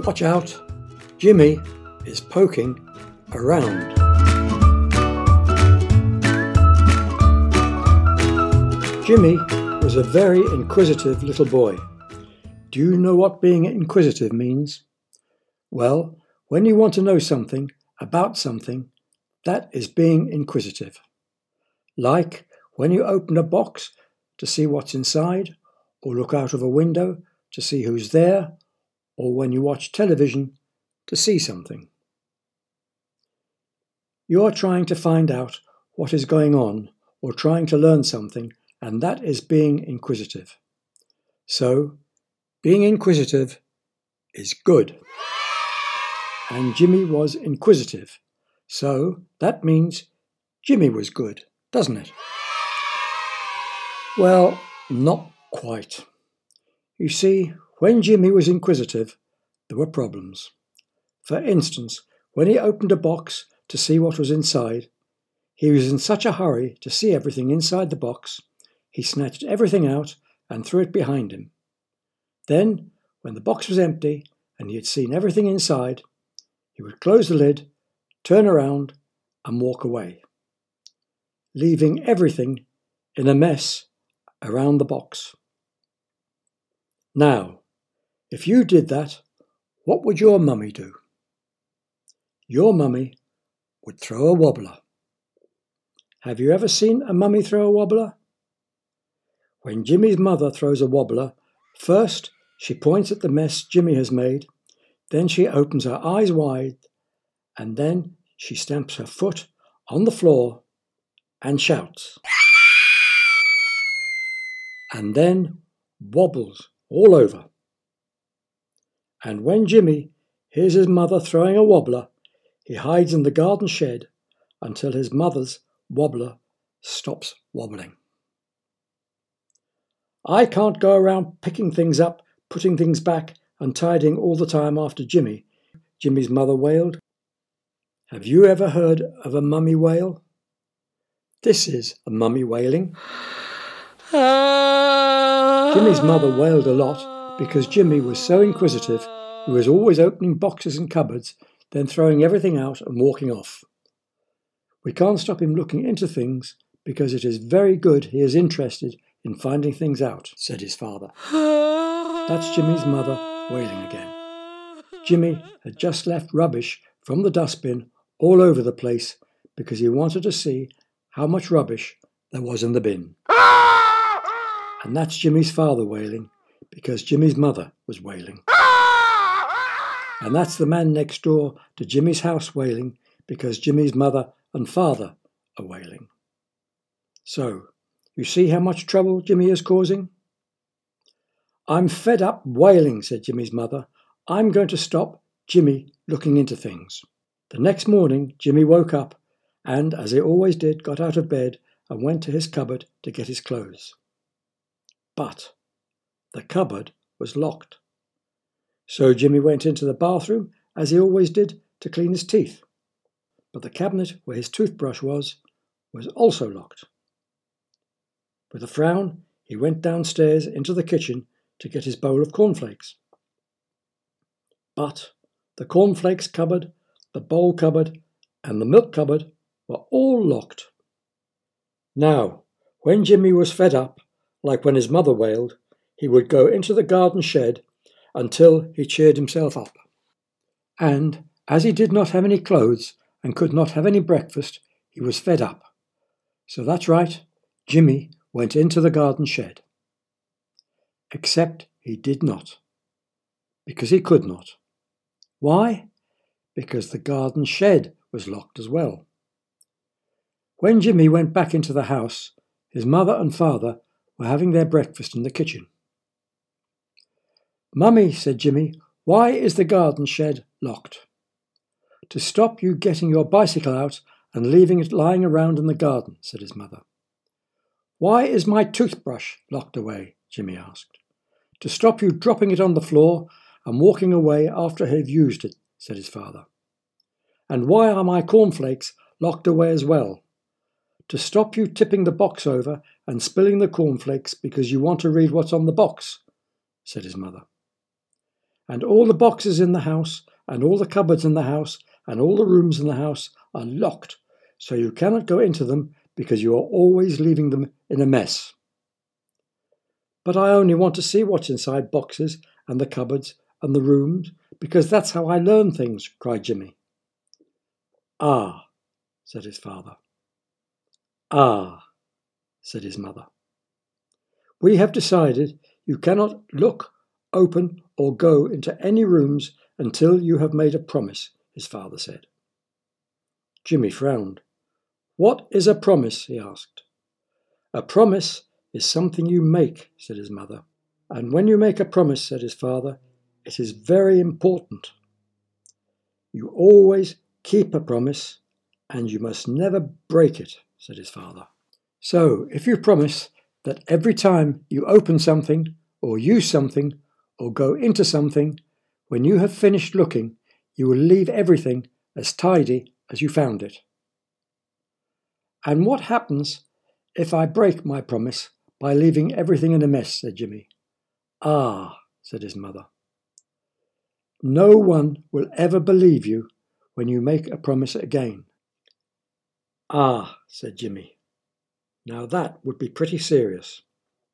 Watch out, Jimmy is poking around. Jimmy was a very inquisitive little boy. Do you know what being inquisitive means? Well, when you want to know something about something, that is being inquisitive. Like when you open a box to see what's inside, or look out of a window to see who's there, or when you watch television to see something. You are trying to find out what is going on, or trying to learn something, and that is being inquisitive. So, being inquisitive is good. And Jimmy was inquisitive, so that means Jimmy was good, doesn't it? Well, not quite. You see, when Jimmy was inquisitive, there were problems. For instance, when he opened a box to see what was inside, he was in such a hurry to see everything inside the box, he snatched everything out and threw it behind him. Then, when the box was empty and he had seen everything inside, he would close the lid, turn around and walk away, leaving everything in a mess around the box. Now, if you did that, what would your mummy do? Your mummy would throw a wobbler. Have you ever seen a mummy throw a wobbler? When Jimmy's mother throws a wobbler, first she points at the mess Jimmy has made, then she opens her eyes wide, and then she stamps her foot on the floor and shouts. And then wobbles all over. And when Jimmy hears his mother throwing a wobbler, he hides in the garden shed until his mother's wobbler stops wobbling. I can't go around picking things up, putting things back, and tidying all the time after Jimmy, Jimmy's mother wailed. Have you ever heard of a mummy wail? This is a mummy wailing. Jimmy's mother wailed a lot because Jimmy was so inquisitive. He was always opening boxes and cupboards, then throwing everything out and walking off. We can't stop him looking into things because it is very good he is interested in finding things out, said his father. That's Jimmy's mother wailing again. Jimmy had just left rubbish from the dustbin all over the place because he wanted to see how much rubbish there was in the bin. And that's Jimmy's father wailing because Jimmy's mother was wailing. And that's the man next door to Jimmy's house wailing because Jimmy's mother and father are wailing. So, you see how much trouble Jimmy is causing? I'm fed up wailing, said Jimmy's mother. I'm going to stop Jimmy looking into things. The next morning, Jimmy woke up and, as he always did, got out of bed and went to his cupboard to get his clothes. But the cupboard was locked. So Jimmy went into the bathroom, as he always did, to clean his teeth. But the cabinet where his toothbrush was also locked. With a frown, he went downstairs into the kitchen to get his bowl of cornflakes. But the cornflakes cupboard, the bowl cupboard, and the milk cupboard were all locked. Now, when Jimmy was fed up, like when his mother wailed, he would go into the garden shed until he cheered himself up. And as he did not have any clothes and could not have any breakfast, he was fed up. So that's right, Jimmy went into the garden shed. Except he did not, because he could not. Why? Because the garden shed was locked as well. When Jimmy went back into the house, his mother and father were having their breakfast in the kitchen. Mummy, said Jimmy, why is the garden shed locked? To stop you getting your bicycle out and leaving it lying around in the garden, said his mother. Why is my toothbrush locked away? Jimmy asked. To stop you dropping it on the floor and walking away after I have used it, said his father. And why are my cornflakes locked away as well? To stop you tipping the box over and spilling the cornflakes because you want to read what's on the box, said his mother. And all the boxes in the house, and all the cupboards in the house, and all the rooms in the house are locked, so you cannot go into them because you are always leaving them in a mess." "But I only want to see what's inside boxes and the cupboards and the rooms, because that's how I learn things," cried Jimmy. "Ah," said his father. "Ah," said his mother. "We have decided you cannot look, open, or go into any rooms until you have made a promise," his father said. Jimmy frowned. "What is a promise?" he asked. "A promise is something you make," said his mother. "And when you make a promise," said his father, "it is very important. You always keep a promise, and you must never break it," said his father. "So, if you promise that every time you open something, or use something, or go into something, when you have finished looking, you will leave everything as tidy as you found it." "And what happens if I break my promise by leaving everything in a mess?" said Jimmy. "Ah," said his mother. "No one will ever believe you when you make a promise again." "Ah," said Jimmy. "Now that would be pretty serious."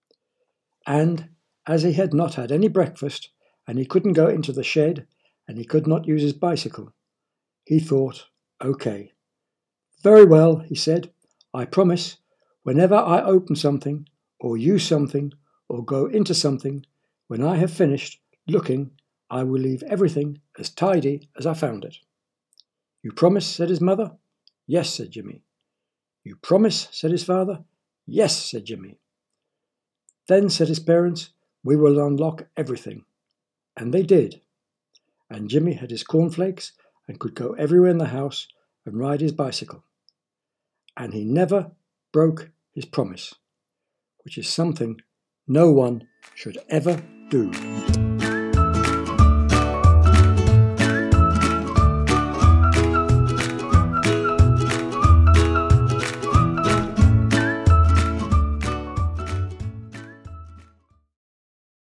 And as he had not had any breakfast, and he couldn't go into the shed, and he could not use his bicycle, he thought, "Okay. Very well," he said. "I promise, whenever I open something, or use something, or go into something, when I have finished looking, I will leave everything as tidy as I found it." "You promise?" said his mother. "Yes," said Jimmy. "You promise?" said his father. "Yes," said Jimmy. "Then," said his parents, "we will unlock everything." And they did. And Jimmy had his cornflakes and could go everywhere in the house and ride his bicycle. And he never broke his promise, which is something no one should ever do.